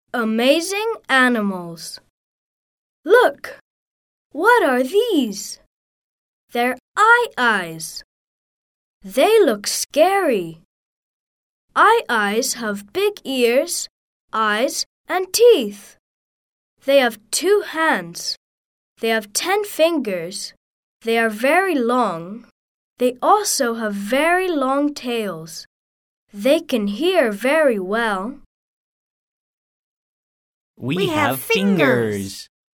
Amazing animals. Look! What are these? They're eyes. They look scary. Eyes have big ears, eyes, and teeth. They have 2 hands. They have 10 fingers. They are very long. They also have very long tails. They can hear very well. We have fingers.